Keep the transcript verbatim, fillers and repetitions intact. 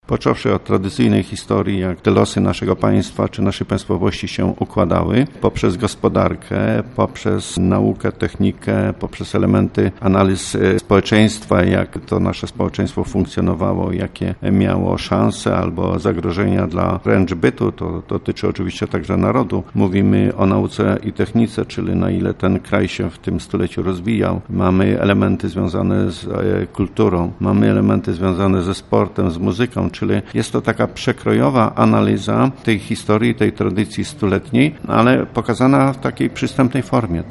począwszy od tradycyjnej historii, jak te losy naszego państwa czy naszej państwowości się układały, poprzez gospodarkę, poprzez naukę, technikę, poprzez elementy analiz społeczeństwa, jak to nasze społeczeństwo funkcjonowało, jakie miało szanse albo zagrożenia dla wręcz bytu, to dotyczy oczywiście także narodu. Mówimy o nauce i technice, czyli na ile ten kraj się w tym stuleciu rozwijał. Mamy elementy związane z kulturą, mamy elementy związane ze sportem, z muzyką, czyli jest to taka przekrojowa analiza tej historii, tej tradycji stuletniej, ale pokazana w takiej przystępnej formie.